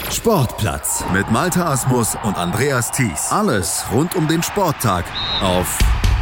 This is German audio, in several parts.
Sportplatz mit Malte Asmus und Andreas Thies. Alles rund um den Sporttag auf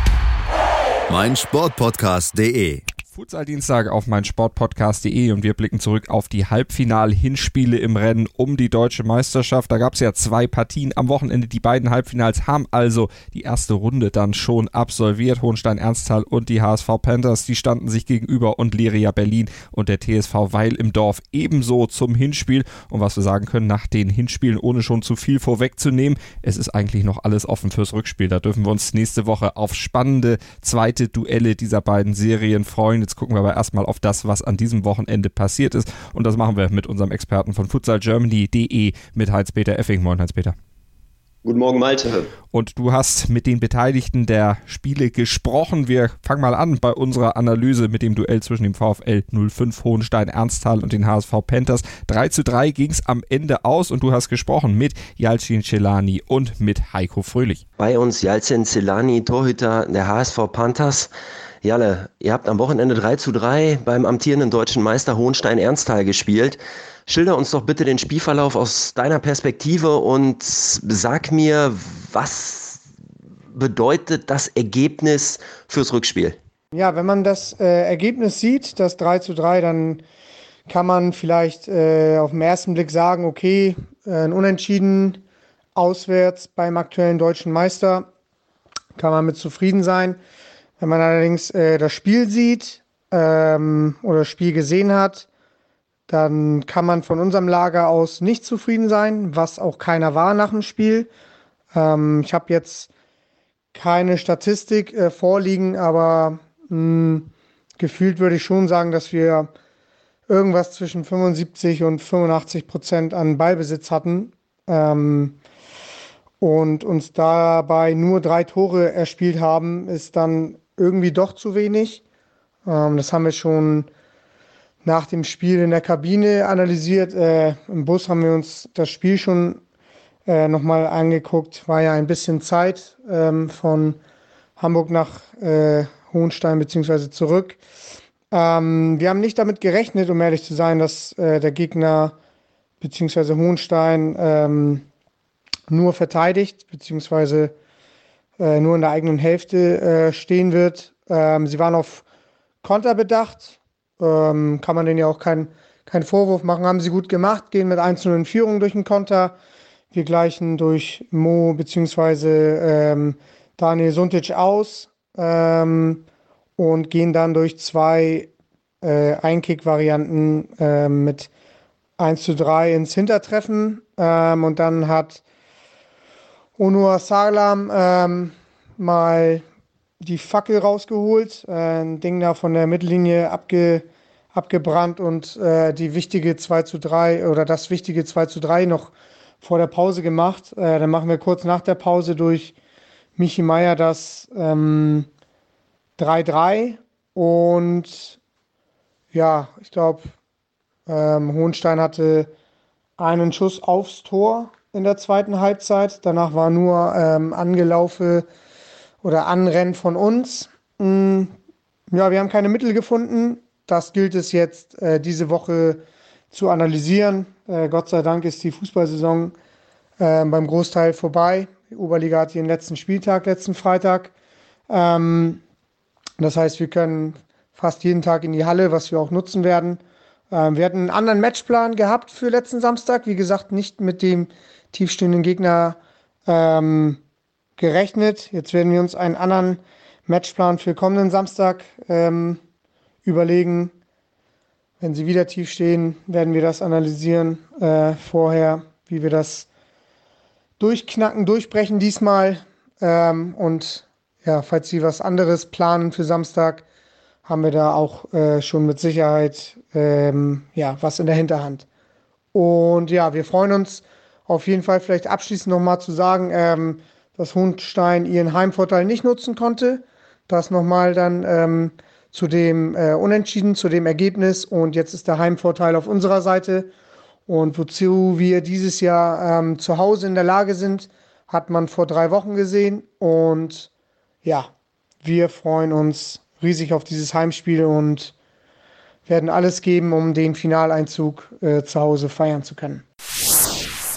meinsportpodcast.de. Futsal-Dienstag auf meinsportpodcast.de und wir blicken zurück auf die Halbfinal-Hinspiele im Rennen um die Deutsche Meisterschaft. Da gab es ja 2 Partien am Wochenende. Die beiden Halbfinals haben also die erste Runde dann schon absolviert. Hohenstein-Ernsthal und die HSV Panthers, die standen sich gegenüber, und Leria Berlin und der TSV Weil im Dorf ebenso zum Hinspiel. Und was wir sagen können, nach den Hinspielen, ohne schon zu viel vorwegzunehmen, es ist eigentlich noch alles offen fürs Rückspiel. Da dürfen wir uns nächste Woche auf spannende zweite Duelle dieser beiden Serien freuen. Jetzt gucken wir aber erstmal auf das, was an diesem Wochenende passiert ist. Und das machen wir mit unserem Experten von futsalgermany.de, mit Heinz-Peter Effing. Moin, Heinz-Peter. Guten Morgen, Malte. Und du hast mit den Beteiligten der Spiele gesprochen. Wir fangen mal an bei unserer Analyse mit dem Duell zwischen dem VfL 05 Hohenstein-Ernsthal und den HSV Panthers. 3:3 ging es am Ende aus und du hast gesprochen mit Yalcin Celani und mit Heiko Fröhlich. Bei uns Yalcin Celani, Torhüter der HSV Panthers. Jalle, ihr habt am Wochenende 3:3 beim amtierenden deutschen Meister Hohenstein-Ernsthal gespielt. Schilder uns doch bitte den Spielverlauf aus deiner Perspektive und sag mir, was bedeutet das Ergebnis fürs Rückspiel? Ja, wenn man das Ergebnis sieht, das 3:3, dann kann man vielleicht auf den ersten Blick sagen, okay, ein Unentschieden auswärts beim aktuellen deutschen Meister, kann man mit zufrieden sein. Wenn man allerdings das Spiel sieht oder das Spiel gesehen hat, dann kann man von unserem Lager aus nicht zufrieden sein, was auch keiner war nach dem Spiel. Ich habe jetzt keine Statistik vorliegen, aber gefühlt würde ich schon sagen, dass wir irgendwas zwischen 75% und 85% an Ballbesitz hatten und uns dabei nur 3 Tore erspielt haben, ist dann irgendwie doch zu wenig. Das haben wir schon nach dem Spiel in der Kabine analysiert. Im Bus haben wir uns das Spiel schon nochmal angeguckt. War ja ein bisschen Zeit von Hamburg nach Hohenstein bzw. zurück. Wir haben nicht damit gerechnet, um ehrlich zu sein, dass der Gegner bzw. Hohenstein nur verteidigt bzw. nur in der eigenen Hälfte stehen wird. Sie waren auf Konter bedacht. Kann man denen ja auch keinen Vorwurf machen. Haben sie gut gemacht, gehen mit 1:0 in Führung durch den Konter. Wir gleichen durch Mo bzw. Daniel Suntic aus und gehen dann durch 2 Einkick-Varianten mit 1:3 ins Hintertreffen. Und dann hat Onur Sağlam mal die Fackel rausgeholt, ein Ding da von der Mittellinie abgebrannt und die wichtige 2:3 oder das wichtige 2:3 noch vor der Pause gemacht. Dann machen wir kurz nach der Pause durch Michi Meier das 3:3 und ja, ich glaube, Hohenstein hatte einen Schuss aufs Tor in der zweiten Halbzeit. Danach war nur Angelaufe oder Anrennen von uns. Ja, wir haben keine Mittel gefunden. Das gilt es jetzt diese Woche zu analysieren. Gott sei Dank ist die Fußballsaison beim Großteil vorbei. Die Oberliga hat ihren letzten Spieltag, letzten Freitag. Das heißt, wir können fast jeden Tag in die Halle, was wir auch nutzen werden. Wir hatten einen anderen Matchplan gehabt für letzten Samstag. Wie gesagt, nicht mit dem tiefstehenden Gegner gerechnet. Jetzt werden wir uns einen anderen Matchplan für kommenden Samstag überlegen. Wenn sie wieder tief stehen, werden wir das analysieren vorher, wie wir das durchknacken, durchbrechen diesmal. Und ja, falls sie was anderes planen für Samstag, haben wir da auch schon mit Sicherheit was in der Hinterhand. Und ja, wir freuen uns auf jeden Fall, vielleicht abschließend nochmal zu sagen, dass Hohenstein ihren Heimvorteil nicht nutzen konnte. Das nochmal dann zu dem Unentschieden, zu dem Ergebnis. Und jetzt ist der Heimvorteil auf unserer Seite. Und wozu wir dieses Jahr zu Hause in der Lage sind, hat man vor 3 Wochen gesehen. Und ja, wir freuen uns riesig auf dieses Heimspiel und werden alles geben, um den Finaleinzug zu Hause feiern zu können.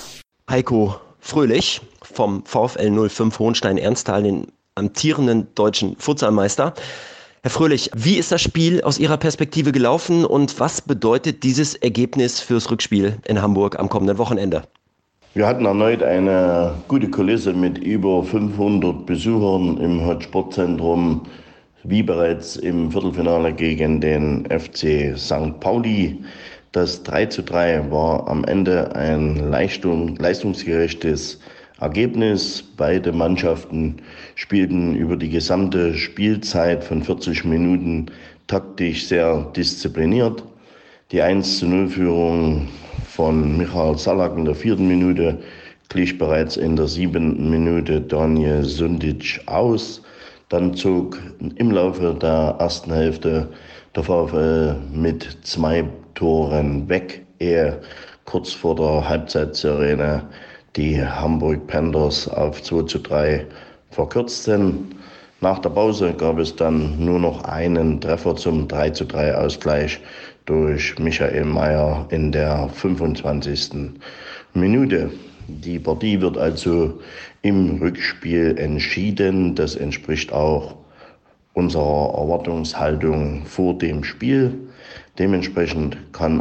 Heiko Fröhlich vom VfL 05 Hohenstein-Ernsthal, den amtierenden deutschen Futsalmeister. Herr Fröhlich, wie ist das Spiel aus Ihrer Perspektive gelaufen und was bedeutet dieses Ergebnis fürs Rückspiel in Hamburg am kommenden Wochenende? Wir hatten erneut eine gute Kulisse mit über 500 Besuchern im Hot-Sportzentrum, wie bereits im Viertelfinale gegen den FC St. Pauli. Das 3:3 war am Ende ein leistungsgerechtes Ergebnis. Beide Mannschaften spielten über die gesamte Spielzeit von 40 Minuten taktisch sehr diszipliniert. Die 1:0-Führung von Michael Salak in der 4. Minute glich bereits in der 7. Minute Daniel Sundic aus. Dann zog im Laufe der ersten Hälfte der VfL mit 2 Toren weg, ehe kurz vor der Halbzeitsirene die Hamburg Panthers auf 2:3 verkürzten. Nach der Pause gab es dann nur noch einen Treffer zum 3:3 Ausgleich durch Michael Mayer in der 25. Minute. Die Partie wird also im Rückspiel entschieden. Das entspricht auch unserer Erwartungshaltung vor dem Spiel. Dementsprechend kam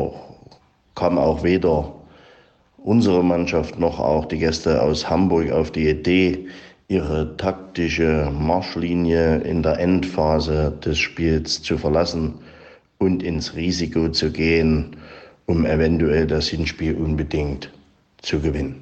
auch weder unsere Mannschaft noch auch die Gäste aus Hamburg auf die Idee, ihre taktische Marschlinie in der Endphase des Spiels zu verlassen und ins Risiko zu gehen, um eventuell das Hinspiel unbedingt zu gewinnen.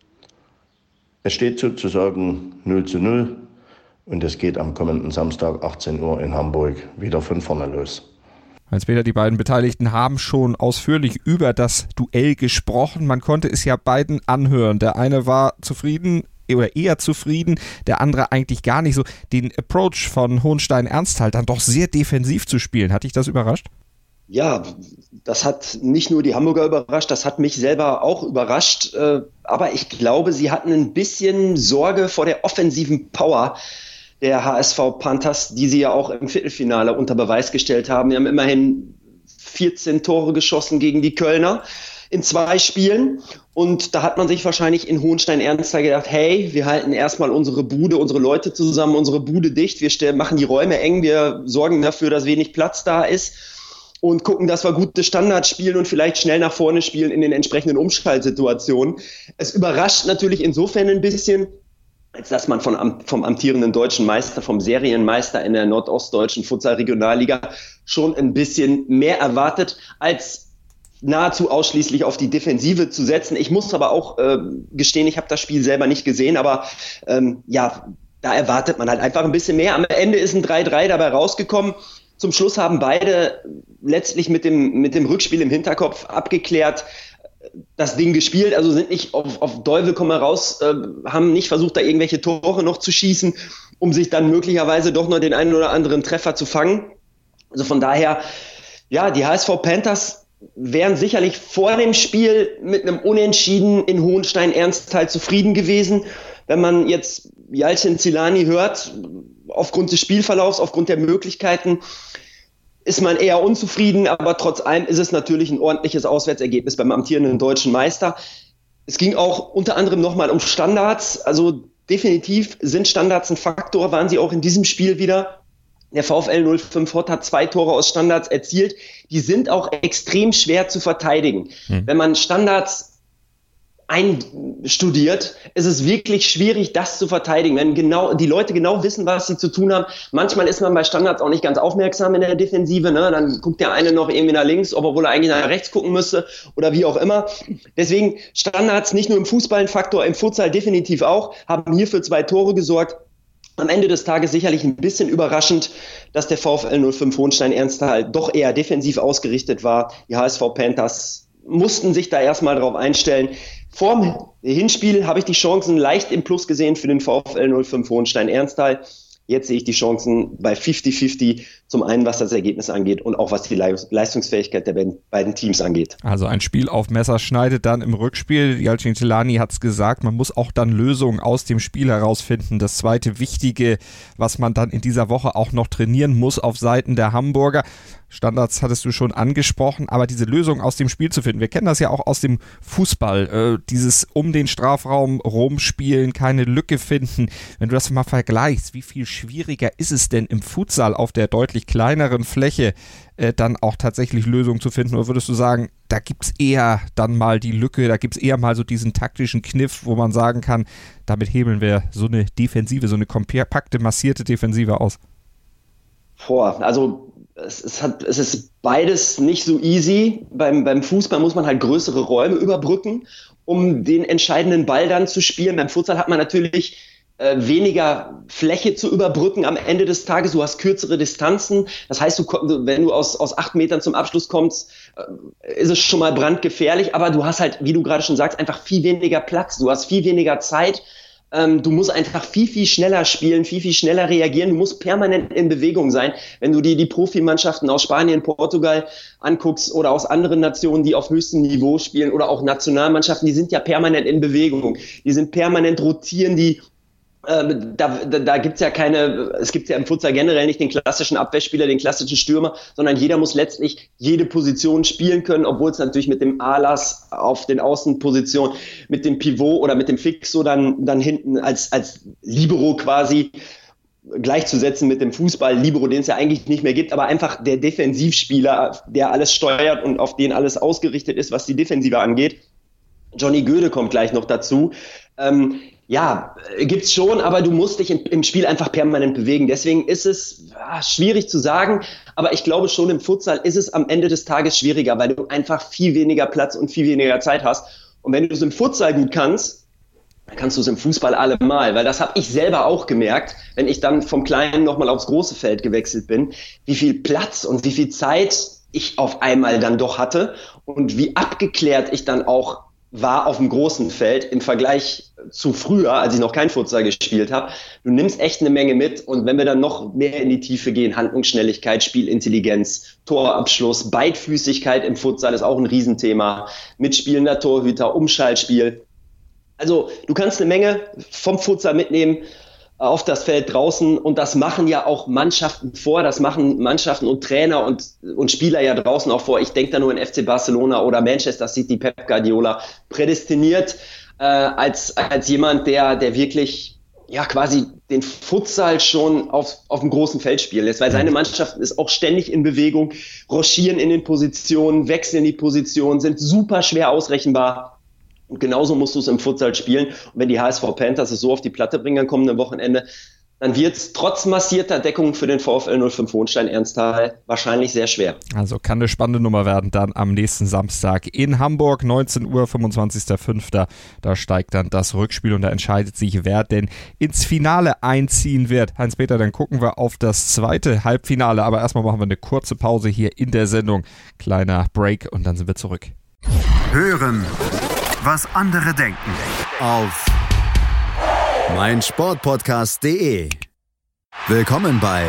Es steht sozusagen 0:0 und es geht am kommenden Samstag 18 Uhr in Hamburg wieder von vorne los. Heinz-Peter, die beiden Beteiligten haben schon ausführlich über das Duell gesprochen. Man konnte es ja beiden anhören. Der eine war zufrieden oder eher zufrieden, der andere eigentlich gar nicht so. Den Approach von Hohenstein-Ernsthal dann doch sehr defensiv zu spielen. Hat dich das überrascht? Ja, das hat nicht nur die Hamburger überrascht, das hat mich selber auch überrascht. Aber ich glaube, sie hatten ein bisschen Sorge vor der offensiven Power der HSV Panthers, die sie ja auch im Viertelfinale unter Beweis gestellt haben. Die haben immerhin 14 Tore geschossen gegen die Kölner in 2 Spielen. Und da hat man sich wahrscheinlich in Hohenstein-Ernsthal gedacht, hey, wir halten erstmal unsere Bude, unsere Leute zusammen, unsere Bude dicht. Wir machen die Räume eng, wir sorgen dafür, dass wenig Platz da ist und gucken, dass wir gute Standards spielen und vielleicht schnell nach vorne spielen in den entsprechenden Umschaltsituationen. Es überrascht natürlich insofern ein bisschen, als dass man vom amtierenden deutschen Meister, vom Serienmeister in der nordostdeutschen Futsal-Regionalliga schon ein bisschen mehr erwartet, als nahezu ausschließlich auf die Defensive zu setzen. Ich muss aber auch gestehen, ich habe das Spiel selber nicht gesehen, aber da erwartet man halt einfach ein bisschen mehr. Am Ende ist ein 3:3 dabei rausgekommen. Zum Schluss haben beide letztlich mit dem Rückspiel im Hinterkopf abgeklärt, das Ding gespielt, also sind nicht auf Teufel komm raus, haben nicht versucht, da irgendwelche Tore noch zu schießen, um sich dann möglicherweise doch noch den einen oder anderen Treffer zu fangen. Also von daher, ja, die HSV Panthers wären sicherlich vor dem Spiel mit einem Unentschieden in Hohenstein-Ernsthal zufrieden gewesen. Wenn man jetzt Yalcin Zilani hört, aufgrund des Spielverlaufs, aufgrund der Möglichkeiten, ist man eher unzufrieden, aber trotz allem ist es natürlich ein ordentliches Auswärtsergebnis beim amtierenden deutschen Meister. Es ging auch unter anderem nochmal um Standards, also definitiv sind Standards ein Faktor, waren sie auch in diesem Spiel wieder. Der VfL 05 Hott hat 2 Tore aus Standards erzielt, die sind auch extrem schwer zu verteidigen. Wenn man Standards einstudiert, ist es wirklich schwierig, das zu verteidigen, wenn die Leute genau wissen, was sie zu tun haben. Manchmal ist man bei Standards auch nicht ganz aufmerksam in der Defensive, ne? Dann guckt der eine noch irgendwie nach links, obwohl er eigentlich nach rechts gucken müsste oder wie auch immer. Deswegen Standards nicht nur im Fußball ein Faktor, im Futsal definitiv auch, haben hier für 2 Tore gesorgt. Am Ende des Tages sicherlich ein bisschen überraschend, dass der VfL 05 Hohenstein-Ernsthal doch eher defensiv ausgerichtet war. Die HSV Panthers mussten sich da erstmal drauf einstellen. Vorm Hinspiel habe ich die Chancen leicht im Plus gesehen für den VfL 05 Hohenstein-Ernsthal. Jetzt sehe ich die Chancen bei 50-50, zum einen was das Ergebnis angeht und auch was die Leistungsfähigkeit der beiden Teams angeht. Also ein Spiel auf Messerschneide dann im Rückspiel. Yalcin Zilani hat es gesagt, man muss auch dann Lösungen aus dem Spiel herausfinden. Das zweite Wichtige, was man dann in dieser Woche auch noch trainieren muss auf Seiten der Hamburger. Standards hattest du schon angesprochen, aber diese Lösung aus dem Spiel zu finden, wir kennen das ja auch aus dem Fußball, dieses um den Strafraum rumspielen, keine Lücke finden. Wenn du das mal vergleichst, wie viel schwieriger ist es denn im Futsal auf der deutlich kleineren Fläche dann auch tatsächlich Lösungen zu finden? Oder würdest du sagen, da gibt es eher dann mal die Lücke, da gibt es eher mal so diesen taktischen Kniff, wo man sagen kann, damit hebeln wir so eine Defensive, so eine kompakte, massierte Defensive aus? Also es ist beides nicht so easy. Beim Fußball muss man halt größere Räume überbrücken, um den entscheidenden Ball dann zu spielen. Beim Futsal hat man natürlich weniger Fläche zu überbrücken am Ende des Tages. Du hast kürzere Distanzen. Das heißt, wenn du aus 8 Metern zum Abschluss kommst, ist es schon mal brandgefährlich. Aber du hast halt, wie du gerade schon sagst, einfach viel weniger Platz. Du hast viel weniger Zeit. Du musst einfach viel, viel schneller spielen, viel, viel schneller reagieren. Du musst permanent in Bewegung sein. Wenn du dir die Profimannschaften aus Spanien, Portugal anguckst oder aus anderen Nationen, die auf höchstem Niveau spielen oder auch Nationalmannschaften, die sind ja permanent in Bewegung. Die sind permanent rotieren, da gibt's ja es gibt ja im Futsal generell nicht den klassischen Abwehrspieler, den klassischen Stürmer, sondern jeder muss letztlich jede Position spielen können, obwohl es natürlich mit dem Alas auf den Außenpositionen, mit dem Pivot oder mit dem Fixo dann hinten als Libero quasi gleichzusetzen mit dem Fußball, Libero, den es ja eigentlich nicht mehr gibt, aber einfach der Defensivspieler, der alles steuert und auf den alles ausgerichtet ist, was die Defensive angeht. Johnny Göde kommt gleich noch dazu. Ja, gibt's schon, aber du musst dich im Spiel einfach permanent bewegen. Deswegen ist es schwierig zu sagen, aber ich glaube schon im Futsal ist es am Ende des Tages schwieriger, weil du einfach viel weniger Platz und viel weniger Zeit hast. Und wenn du es im Futsal gut kannst, dann kannst du es im Fußball allemal, weil das habe ich selber auch gemerkt, wenn ich dann vom Kleinen nochmal aufs große Feld gewechselt bin, wie viel Platz und wie viel Zeit ich auf einmal dann doch hatte und wie abgeklärt ich dann auch war auf dem großen Feld im Vergleich zu früher, als ich noch kein Futsal gespielt habe. Du nimmst echt eine Menge mit und wenn wir dann noch mehr in die Tiefe gehen, Handlungsschnelligkeit, Spielintelligenz, Torabschluss, Beidfüßigkeit im Futsal ist auch ein Riesenthema, mitspielender Torhüter, Umschaltspiel. Also du kannst eine Menge vom Futsal mitnehmen auf das Feld draußen und das machen ja auch Mannschaften vor, das machen Mannschaften und Trainer und Spieler ja draußen auch vor. Ich denke da nur an FC Barcelona oder Manchester City, Pep Guardiola, prädestiniert als jemand, der wirklich ja quasi den Futsal schon auf dem großen Feld spielen lässt, weil seine Mannschaft ist auch ständig in Bewegung, rochieren in den Positionen, wechseln die Positionen, sind super schwer ausrechenbar. Und genauso musst du es im Futsal spielen. Und wenn die HSV Panthers es so auf die Platte bringen am kommenden Wochenende, dann wird es trotz massierter Deckung für den VfL 05 Hohenstein-Ernsthal wahrscheinlich sehr schwer. Also kann eine spannende Nummer werden dann am nächsten Samstag in Hamburg, 19 Uhr, 25.05. Da steigt dann das Rückspiel und da entscheidet sich, wer denn ins Finale einziehen wird. Heinz-Peter, dann gucken wir auf das zweite Halbfinale, aber erstmal machen wir eine kurze Pause hier in der Sendung. Kleiner Break und dann sind wir zurück. Hören, was andere denken. Auf meinsportpodcast.de. Willkommen bei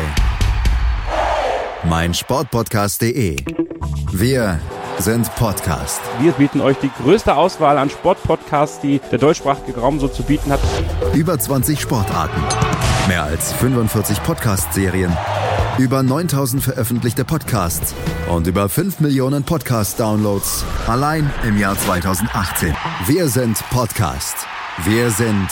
meinsportpodcast.de. Wir sind Podcast. Wir bieten euch die größte Auswahl an Sportpodcasts, die der deutschsprachige Raum so zu bieten hat. Über 20 Sportarten, mehr als 45 Podcast-Serien, über 9000 veröffentlichte Podcasts und über 5 Millionen Podcast-Downloads allein im Jahr 2018. Wir sind Podcast. Wir sind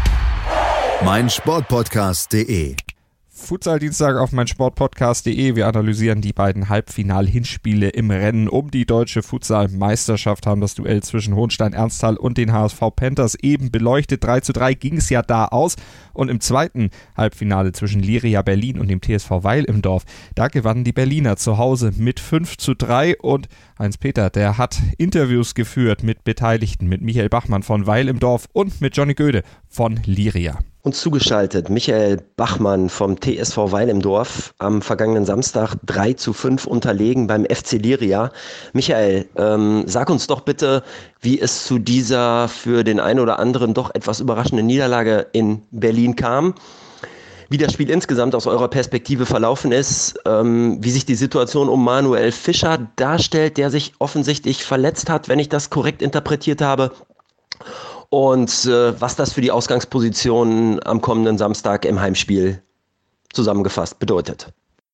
meinsportpodcast.de. Futsal-Dienstag auf meinsportpodcast.de. Wir analysieren die beiden Halbfinal-Hinspiele im Rennen um die deutsche Futsal-Meisterschaft, haben das Duell zwischen Hohenstein-Ernsthal und den HSV Panthers eben beleuchtet. 3:3 ging es ja da aus. Und im zweiten Halbfinale zwischen Liria Berlin und dem TSV Weil im Dorf, da gewannen die Berliner zu Hause mit 5:3. Und Heinz-Peter, der hat Interviews geführt mit Beteiligten, mit Michael Bachmann von Weil im Dorf und mit Johnny Göde von Liria. Und zugeschaltet Michael Bachmann vom TSV Weil im Dorf, am vergangenen Samstag 3:5 unterlegen beim FC Liria. Michael, sag uns doch bitte, wie es zu dieser für den einen oder anderen doch etwas überraschenden Niederlage in Berlin kam, wie das Spiel insgesamt aus eurer Perspektive verlaufen ist, wie sich die Situation um Manuel Fischer darstellt, der sich offensichtlich verletzt hat, wenn ich das korrekt interpretiert habe. Und was das für die Ausgangsposition am kommenden Samstag im Heimspiel zusammengefasst bedeutet.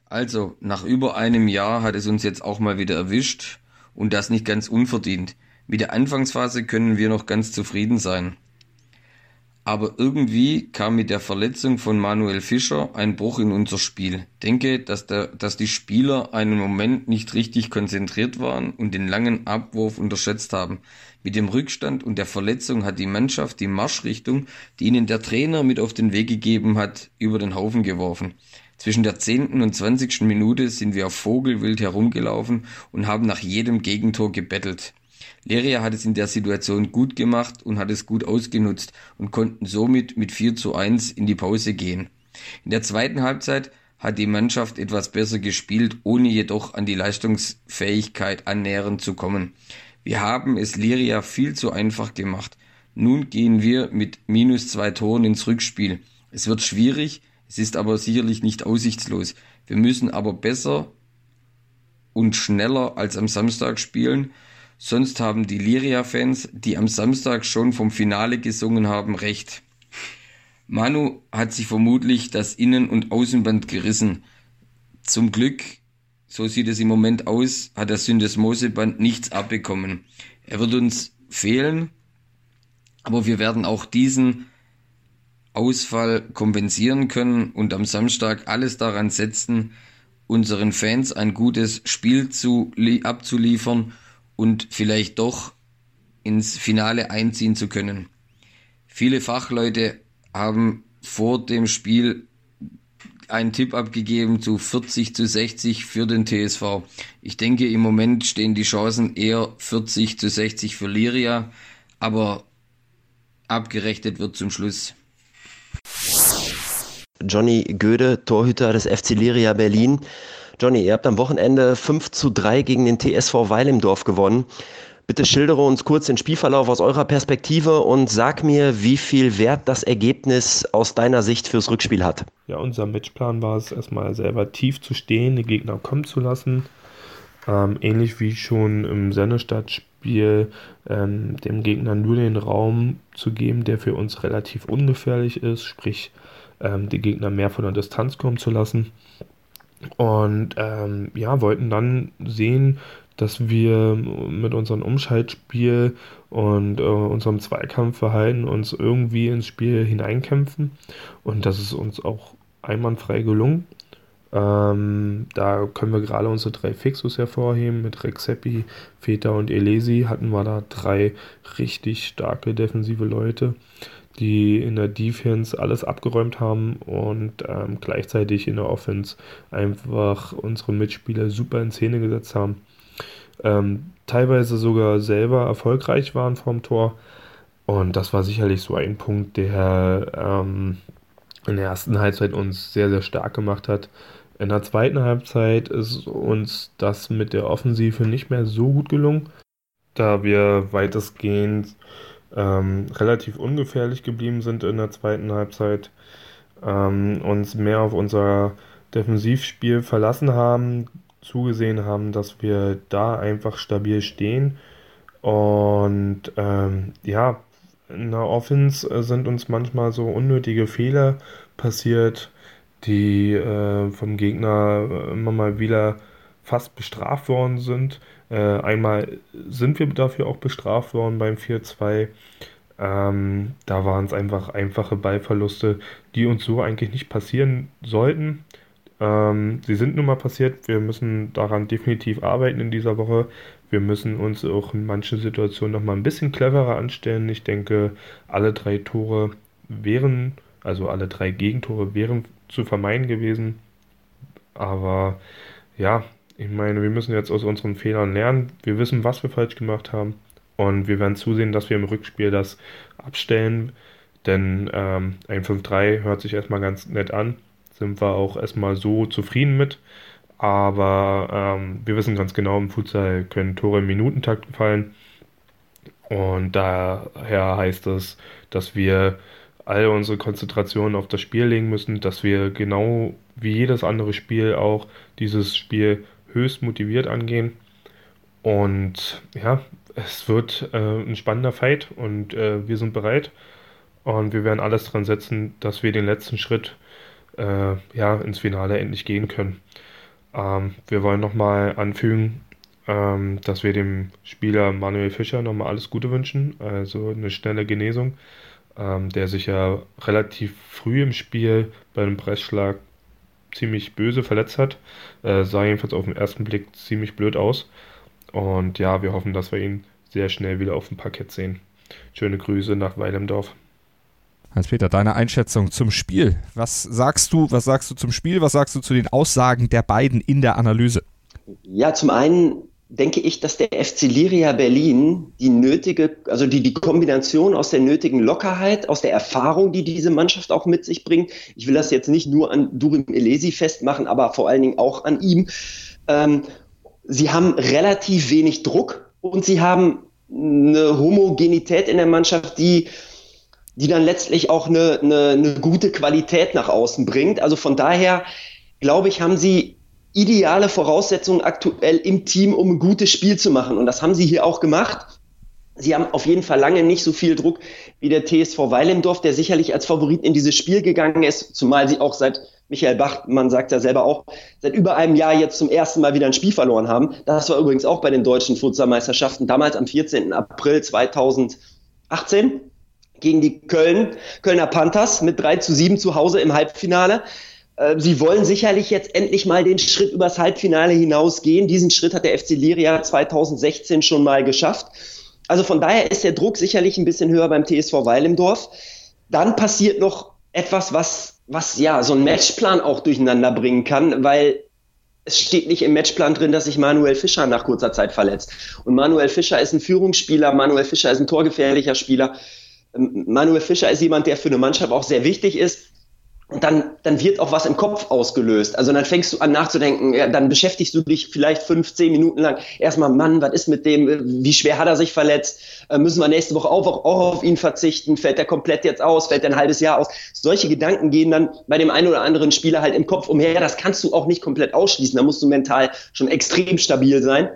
Also, nach über einem Jahr hat es uns jetzt auch mal wieder erwischt und das nicht ganz unverdient. Mit der Anfangsphase können wir noch ganz zufrieden sein. Aber irgendwie kam mit der Verletzung von Manuel Fischer ein Bruch in unser Spiel. Denke, dass die Spieler einen Moment nicht richtig konzentriert waren und den langen Abwurf unterschätzt haben. Mit dem Rückstand und der Verletzung hat die Mannschaft die Marschrichtung, die ihnen der Trainer mit auf den Weg gegeben hat, über den Haufen geworfen. Zwischen der 10. und 20. Minute sind wir auf Vogelwild herumgelaufen und haben nach jedem Gegentor gebettelt. Leria hat es in der Situation gut gemacht und hat es gut ausgenutzt und konnten somit mit 4:1 in die Pause gehen. In der zweiten Halbzeit hat die Mannschaft etwas besser gespielt, ohne jedoch an die Leistungsfähigkeit annähernd zu kommen. Wir haben es Leria viel zu einfach gemacht. Nun gehen wir mit -2 Toren ins Rückspiel. Es wird schwierig, es ist aber sicherlich nicht aussichtslos. Wir müssen aber besser und schneller als am Samstag spielen, sonst haben die Liria-Fans, die am Samstag schon vom Finale gesungen haben, recht. Manu hat sich vermutlich das Innen- und Außenband gerissen. Zum Glück, so sieht es im Moment aus, hat das Syndesmoseband nichts abbekommen. Er wird uns fehlen, aber wir werden auch diesen Ausfall kompensieren können und am Samstag alles daran setzen, unseren Fans ein gutes Spiel abzuliefern und vielleicht doch ins Finale einziehen zu können. Viele Fachleute haben vor dem Spiel einen Tipp abgegeben zu 40:60 für den TSV. Ich denke, im Moment stehen die Chancen eher 40:60 für Liria, aber abgerechnet wird zum Schluss. Johnny Göde, Torhüter des FC Liria Berlin. Johnny, ihr habt am Wochenende 5:3 gegen den TSV Weil im Dorf gewonnen. Bitte schildere uns kurz den Spielverlauf aus eurer Perspektive und sag mir, wie viel Wert das Ergebnis aus deiner Sicht fürs Rückspiel hat. Ja, unser Matchplan war es, erstmal selber tief zu stehen, den Gegner kommen zu lassen. Ähnlich wie schon im Sennestadtspiel, dem Gegner nur den Raum zu geben, der für uns relativ ungefährlich ist, sprich die Gegner mehr von der Distanz kommen zu lassen. Und wollten dann sehen, dass wir mit unserem Umschaltspiel und unserem Zweikampfverhalten uns irgendwie ins Spiel hineinkämpfen. Und das ist uns auch einwandfrei gelungen. Da können wir gerade unsere 3 Fixus hervorheben. Mit Rexepi, Feta und Elesi hatten wir da 3 richtig starke defensive Leute, die in der Defense alles abgeräumt haben und gleichzeitig in der Offense einfach unsere Mitspieler super in Szene gesetzt haben. Teilweise sogar selber erfolgreich waren vorm Tor. Und das war sicherlich so ein Punkt, der in der ersten Halbzeit uns sehr, sehr stark gemacht hat. In der zweiten Halbzeit ist uns das mit der Offensive nicht mehr so gut gelungen, da wir weitestgehend relativ ungefährlich geblieben sind in der zweiten Halbzeit, uns mehr auf unser Defensivspiel verlassen haben, zugesehen haben, dass wir da einfach stabil stehen. Und in der Offense sind uns manchmal so unnötige Fehler passiert, die vom Gegner immer mal wieder fast bestraft worden sind. Einmal sind wir dafür auch bestraft worden beim 4:2. Da waren es einfach einfache Ballverluste, die uns so eigentlich nicht passieren sollten. Sie sind nun mal passiert. Wir müssen daran definitiv arbeiten in dieser Woche. Wir müssen uns auch in manchen Situationen noch mal ein bisschen cleverer anstellen. Ich denke, alle 3 Gegentore wären zu vermeiden gewesen. Aber ja, ich meine, wir müssen jetzt aus unseren Fehlern lernen. Wir wissen, was wir falsch gemacht haben. Und wir werden zusehen, dass wir im Rückspiel das abstellen. Denn ein 5:3 hört sich erstmal ganz nett an. Sind wir auch erstmal so zufrieden mit. Aber wir wissen ganz genau, im Futsal können Tore im Minutentakt fallen. Und daher heißt es, dass wir all unsere Konzentration auf das Spiel legen müssen, dass wir genau wie jedes andere Spiel auch dieses Spiel höchst motiviert angehen. Und ja, es wird ein spannender Fight und wir sind bereit. Und wir werden alles dran setzen, dass wir den letzten Schritt ins Finale endlich gehen können. Wir wollen nochmal anfügen, dass wir dem Spieler Manuel Fischer nochmal alles Gute wünschen, also eine schnelle Genesung, der sich ja relativ früh im Spiel bei einem Pressschlag ziemlich böse verletzt hat. Sah jedenfalls auf den ersten Blick ziemlich blöd aus. Und ja, wir hoffen, dass wir ihn sehr schnell wieder auf dem Parkett sehen. Schöne Grüße nach Weilemdorf. Hans-Peter, deine Einschätzung zum Spiel. Was sagst du zum Spiel? Was sagst du zu den Aussagen der beiden in der Analyse? Ja, zum einen denke ich, dass der FC Liria Berlin die Kombination aus der nötigen Lockerheit, aus der Erfahrung, die diese Mannschaft auch mit sich bringt. Ich will das jetzt nicht nur an Durim Elesi festmachen, aber vor allen Dingen auch an ihm. Sie haben relativ wenig Druck und sie haben eine Homogenität in der Mannschaft, die dann letztlich auch eine gute Qualität nach außen bringt. Also von daher, glaube ich, haben sie ideale Voraussetzungen aktuell im Team, um ein gutes Spiel zu machen. Und das haben sie hier auch gemacht. Sie haben auf jeden Fall lange nicht so viel Druck wie der TSV Weilemdorf, der sicherlich als Favorit in dieses Spiel gegangen ist, zumal sie auch seit Michael Bachmann sagt ja selber auch, seit über einem Jahr jetzt zum ersten Mal wieder ein Spiel verloren haben. Das war übrigens auch bei den deutschen Futsal-Meisterschaften, damals am 14. April 2018 gegen die Kölner Panthers mit 3-7 zu Hause im Halbfinale. Sie wollen sicherlich jetzt endlich mal den Schritt übers Halbfinale hinausgehen. Diesen Schritt hat der FC Liria 2016 schon mal geschafft. Also von daher ist der Druck sicherlich ein bisschen höher beim TSV Weilemdorf. Dann passiert noch etwas, was ja so einen Matchplan auch durcheinander bringen kann, weil es steht nicht im Matchplan drin, dass sich Manuel Fischer nach kurzer Zeit verletzt. Und Manuel Fischer ist ein Führungsspieler, Manuel Fischer ist ein torgefährlicher Spieler. Manuel Fischer ist jemand, der für eine Mannschaft auch sehr wichtig ist. Und dann wird auch was im Kopf ausgelöst. Also dann fängst du an nachzudenken, ja, dann beschäftigst du dich vielleicht 5-10 Minuten lang. Erstmal, Mann, was ist mit dem? Wie schwer hat er sich verletzt? Müssen wir nächste Woche auch auf ihn verzichten? Fällt er komplett jetzt aus? Fällt er ein halbes Jahr aus? Solche Gedanken gehen dann bei dem einen oder anderen Spieler halt im Kopf umher. Das kannst du auch nicht komplett ausschließen. Da musst du mental schon extrem stabil sein.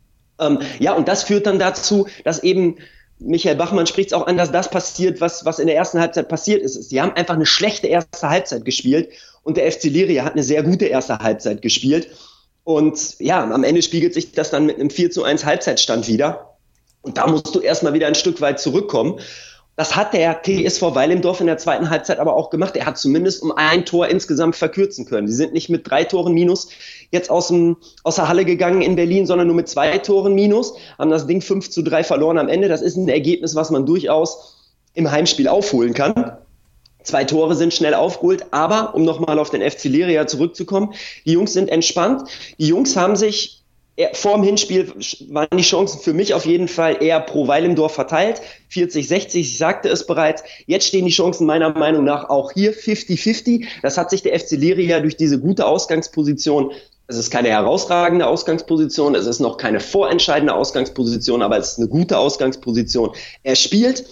Ja, und das führt dann dazu, dass eben Michael Bachmann spricht es auch an, dass das passiert, was in der ersten Halbzeit passiert ist. Sie haben einfach eine schlechte erste Halbzeit gespielt und der FC Liria hat eine sehr gute erste Halbzeit gespielt. Und ja, am Ende spiegelt sich das dann mit einem 4-1 Halbzeitstand wieder. Und da musst du erstmal wieder ein Stück weit zurückkommen. Das hat der TSV Weilemdorf in der zweiten Halbzeit aber auch gemacht. Er hat zumindest um ein Tor insgesamt verkürzen können. Sie sind nicht mit 3 Toren minus jetzt aus der Halle gegangen in Berlin, sondern nur mit 2 Toren minus, haben das Ding 5-3 verloren am Ende. Das ist ein Ergebnis, was man durchaus im Heimspiel aufholen kann. 2 Tore sind schnell aufgeholt, aber um nochmal auf den FC Liria zurückzukommen, die Jungs sind entspannt. Die Jungs haben sich vor dem Hinspiel waren die Chancen für mich auf jeden Fall eher pro Weilemdorf verteilt. 40-60, ich sagte es bereits. Jetzt stehen die Chancen meiner Meinung nach auch hier 50-50. Das hat sich der FC Liria durch diese gute Ausgangsposition, es ist keine herausragende Ausgangsposition, es ist noch keine vorentscheidende Ausgangsposition, aber es ist eine gute Ausgangsposition. Er spielt.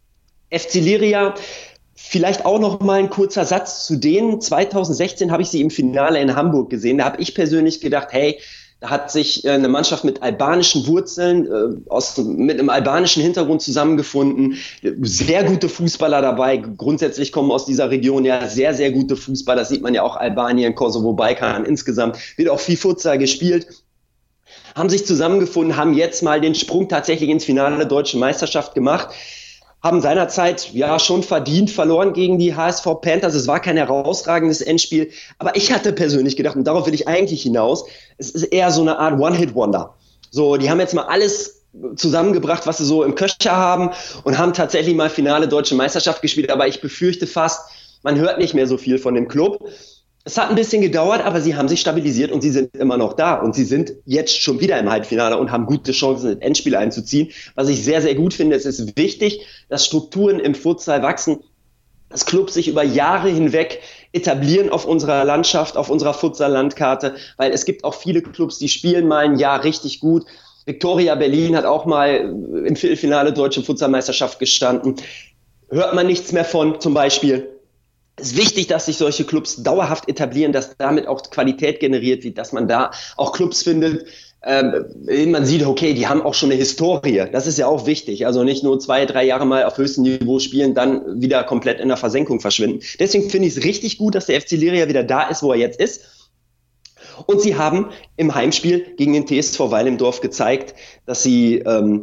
FC Liria, vielleicht auch noch mal ein kurzer Satz zu denen. 2016 habe ich sie im Finale in Hamburg gesehen. Da habe ich persönlich gedacht, hey, da hat sich eine Mannschaft mit albanischen Wurzeln, mit einem albanischen Hintergrund zusammengefunden. Sehr gute Fußballer dabei. Grundsätzlich kommen aus dieser Region ja sehr, sehr gute Fußballer. Das sieht man ja auch Albanien, Kosovo, Balkan insgesamt. Wird auch viel Futsal gespielt. Haben sich zusammengefunden, haben jetzt mal den Sprung tatsächlich ins Finale der Deutschen Meisterschaft gemacht. Haben seinerzeit ja schon verdient verloren gegen die HSV Panthers. Es war kein herausragendes Endspiel. Aber ich hatte persönlich gedacht, und darauf will ich eigentlich hinaus, es ist eher so eine Art One-Hit-Wonder. So, die haben jetzt mal alles zusammengebracht, was sie so im Köcher haben und haben tatsächlich mal Finale Deutsche Meisterschaft gespielt. Aber ich befürchte fast, man hört nicht mehr so viel von dem Club. Es hat ein bisschen gedauert, aber sie haben sich stabilisiert und sie sind immer noch da. Und sie sind jetzt schon wieder im Halbfinale und haben gute Chancen, ins Endspiel einzuziehen. Was ich sehr, sehr gut finde, es ist wichtig, dass Strukturen im Futsal wachsen, dass Clubs sich über Jahre hinweg etablieren auf unserer Landschaft, auf unserer Futsal-Landkarte, weil es gibt auch viele Clubs, die spielen mal ein Jahr richtig gut. Viktoria Berlin hat auch mal im Viertelfinale Deutsche Futsalmeisterschaft gestanden. Hört man nichts mehr von, zum Beispiel. Es ist wichtig, dass sich solche Clubs dauerhaft etablieren, dass damit auch Qualität generiert wird, dass man da auch Clubs findet, man sieht, okay, die haben auch schon eine Historie. Das ist ja auch wichtig. Also nicht nur 2-3 Jahre mal auf höchstem Niveau spielen, dann wieder komplett in der Versenkung verschwinden. Deswegen finde ich es richtig gut, dass der FC Liria wieder da ist, wo er jetzt ist. Und sie haben im Heimspiel gegen den TSV Weil im Dorf gezeigt, dass sie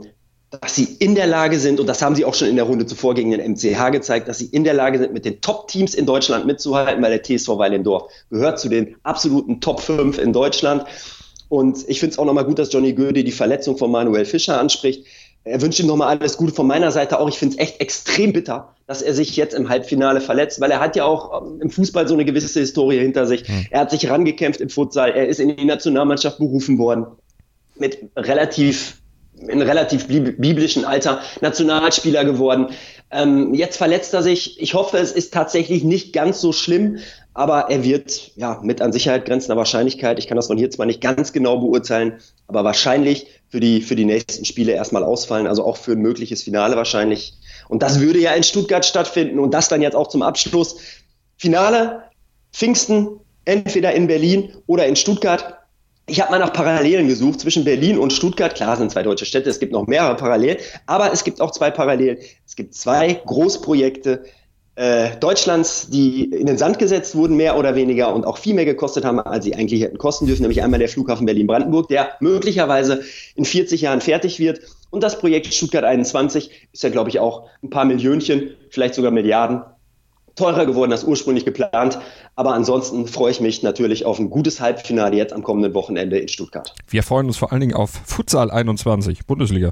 in der Lage sind, und das haben sie auch schon in der Runde zuvor gegen den MCH gezeigt, dass sie in der Lage sind, mit den Top-Teams in Deutschland mitzuhalten, weil der TSV Weil im Dorf gehört zu den absoluten Top 5 in Deutschland. Und ich finde es auch nochmal gut, dass Johnny Göde die Verletzung von Manuel Fischer anspricht. Er wünscht ihm nochmal alles Gute von meiner Seite auch. Ich finde es echt extrem bitter, dass er sich jetzt im Halbfinale verletzt, weil er hat ja auch im Fußball so eine gewisse Historie hinter sich. Er hat sich rangekämpft im Futsal, er ist in die Nationalmannschaft berufen worden, mit in relativ biblischen Alter Nationalspieler geworden. Jetzt verletzt er sich. Ich hoffe, es ist tatsächlich nicht ganz so schlimm, aber er wird mit an Sicherheit grenzender Wahrscheinlichkeit, ich kann das von hier zwar nicht ganz genau beurteilen, aber wahrscheinlich für die nächsten Spiele erstmal ausfallen, also auch für ein mögliches Finale wahrscheinlich. Und das würde ja in Stuttgart stattfinden und das dann jetzt auch zum Abschluss. Finale, Pfingsten, entweder in Berlin oder in Stuttgart. Ich habe mal nach Parallelen gesucht zwischen Berlin und Stuttgart. Klar, sind 2 deutsche Städte, es gibt noch mehrere Parallelen, aber es gibt auch 2 Parallelen. Es gibt 2 Großprojekte Deutschlands, die in den Sand gesetzt wurden, mehr oder weniger, und auch viel mehr gekostet haben, als sie eigentlich hätten kosten dürfen, nämlich einmal der Flughafen Berlin-Brandenburg, der möglicherweise in 40 Jahren fertig wird. Und das Projekt Stuttgart 21 ist ja, glaube ich, auch ein paar Millionchen, vielleicht sogar Milliarden teurer geworden als ursprünglich geplant. Aber ansonsten freue ich mich natürlich auf ein gutes Halbfinale jetzt am kommenden Wochenende in Stuttgart. Wir freuen uns vor allen Dingen auf Futsal 21, Bundesliga.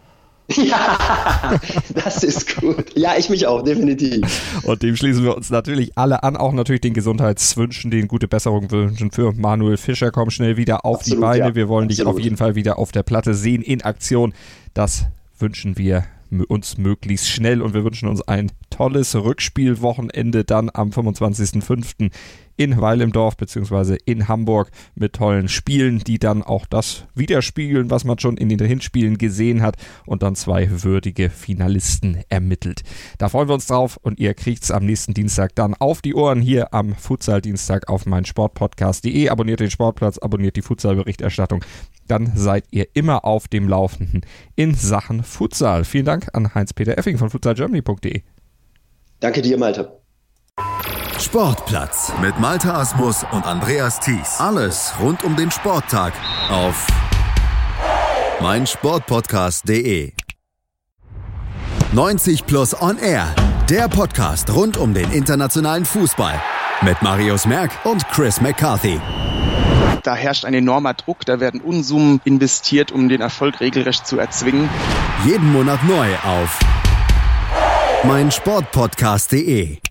Ja, das ist gut. Ja, ich mich auch, definitiv. Und dem schließen wir uns natürlich alle an, auch natürlich den Gesundheitswünschen, den gute Besserung wünschen für Manuel Fischer. Komm schnell wieder auf die Beine. Wir wollen dich auf jeden Fall wieder auf der Platte sehen, in Aktion. Das wünschen wir uns möglichst schnell und wir wünschen uns ein tolles Rückspielwochenende dann am 25.05. in Weil im Dorf bzw. in Hamburg mit tollen Spielen, die dann auch das widerspiegeln, was man schon in den Hinspielen gesehen hat und dann 2 würdige Finalisten ermittelt. Da freuen wir uns drauf und ihr kriegt es am nächsten Dienstag dann auf die Ohren hier am Futsal-Dienstag auf meinsportpodcast.de. Abonniert den Sportplatz, abonniert die Futsal-Berichterstattung. Dann seid ihr immer auf dem Laufenden in Sachen Futsal. Vielen Dank an Heinz-Peter Effing von futsalgermany.de. Danke dir, Malte. Sportplatz mit Malte Asmus und Andreas Thies. Alles rund um den Sporttag auf meinsportpodcast.de. 90 Plus On Air, der Podcast rund um den internationalen Fußball mit Marius Merck und Chris McCarthy. Da herrscht ein enormer Druck, da werden Unsummen investiert, um den Erfolg regelrecht zu erzwingen. Jeden Monat neu auf meinsportpodcast.de.